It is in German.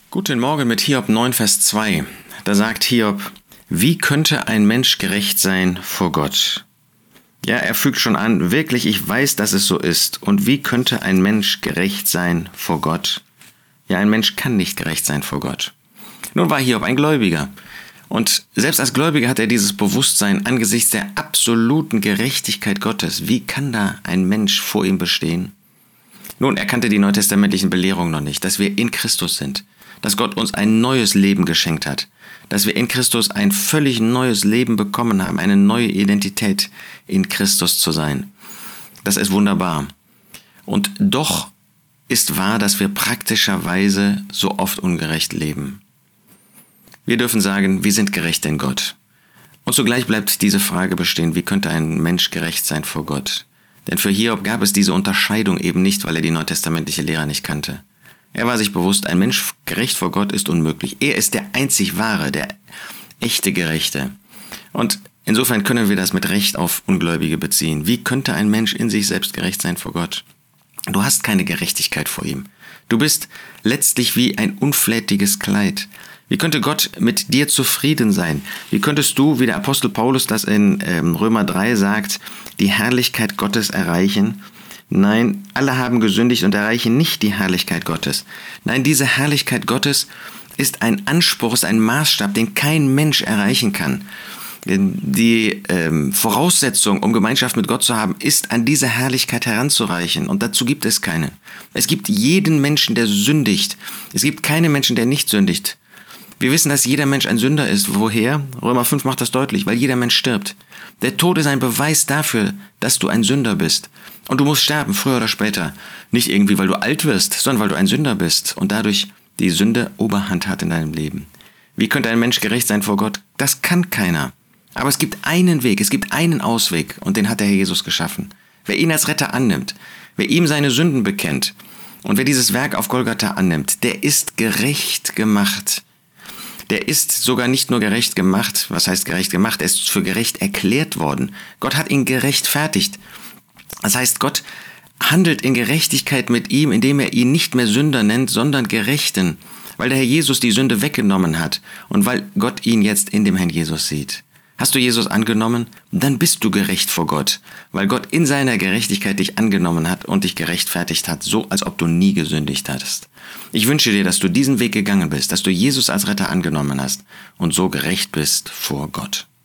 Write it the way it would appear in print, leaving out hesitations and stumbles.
Guten Morgen mit Hiob 9, Vers 2. Da sagt Hiob: Wie könnte ein Mensch gerecht sein vor Gott? Ja, er fügt schon an: Wirklich, ich weiß, dass es so ist. Und wie könnte ein Mensch gerecht sein vor Gott? Ja, ein Mensch kann nicht gerecht sein vor Gott. Nun war Hiob ein Gläubiger. Und selbst als Gläubiger hat er dieses Bewusstsein angesichts der absoluten Gerechtigkeit Gottes. Wie kann da ein Mensch vor ihm bestehen? Nun, er kannte die neutestamentlichen Belehrungen noch nicht, dass wir in Christus sind, dass Gott uns ein neues Leben geschenkt hat, dass wir in Christus ein völlig neues Leben bekommen haben, eine neue Identität in Christus zu sein. Das ist wunderbar. Und doch ist wahr, dass wir praktischerweise so oft ungerecht leben. Wir dürfen sagen, wir sind gerecht in Gott. Und zugleich bleibt diese Frage bestehen: Wie könnte ein Mensch gerecht sein vor Gott? Denn für Hiob gab es diese Unterscheidung eben nicht, weil er die neutestamentliche Lehre nicht kannte. Er war sich bewusst, ein Mensch gerecht vor Gott ist unmöglich. Er ist der einzig wahre, der echte Gerechte. Und insofern können wir das mit Recht auf Ungläubige beziehen. Wie könnte ein Mensch in sich selbst gerecht sein vor Gott? Du hast keine Gerechtigkeit vor ihm. Du bist letztlich wie ein unflätiges Kleid. Wie könnte Gott mit dir zufrieden sein? Wie könntest du, wie der Apostel Paulus das in Römer 3 sagt, die Herrlichkeit Gottes erreichen? Nein, alle haben gesündigt und erreichen nicht die Herrlichkeit Gottes. Nein, diese Herrlichkeit Gottes ist ein Anspruch, ist ein Maßstab, den kein Mensch erreichen kann. Die Voraussetzung, um Gemeinschaft mit Gott zu haben, ist, an diese Herrlichkeit heranzureichen. Und dazu gibt es keine. Es gibt jeden Menschen, der sündigt. Es gibt keinen Menschen, der nicht sündigt. Wir wissen, dass jeder Mensch ein Sünder ist. Woher? Römer 5 macht das deutlich, weil jeder Mensch stirbt. Der Tod ist ein Beweis dafür, dass du ein Sünder bist. Und du musst sterben, früher oder später. Nicht irgendwie, weil du alt wirst, sondern weil du ein Sünder bist und dadurch die Sünde Oberhand hat in deinem Leben. Wie könnte ein Mensch gerecht sein vor Gott? Das kann keiner. Aber es gibt einen Weg, es gibt einen Ausweg und den hat der Herr Jesus geschaffen. Wer ihn als Retter annimmt, wer ihm seine Sünden bekennt und wer dieses Werk auf Golgatha annimmt, der ist gerecht gemacht. Der ist sogar nicht nur gerecht gemacht. Was heißt gerecht gemacht? Er ist für gerecht erklärt worden. Gott hat ihn gerechtfertigt. Das heißt, Gott handelt in Gerechtigkeit mit ihm, indem er ihn nicht mehr Sünder nennt, sondern Gerechten, weil der Herr Jesus die Sünde weggenommen hat und weil Gott ihn jetzt in dem Herrn Jesus sieht. Hast du Jesus angenommen? Dann bist du gerecht vor Gott, weil Gott in seiner Gerechtigkeit dich angenommen hat und dich gerechtfertigt hat, so als ob du nie gesündigt hattest. Ich wünsche dir, dass du diesen Weg gegangen bist, dass du Jesus als Retter angenommen hast und so gerecht bist vor Gott.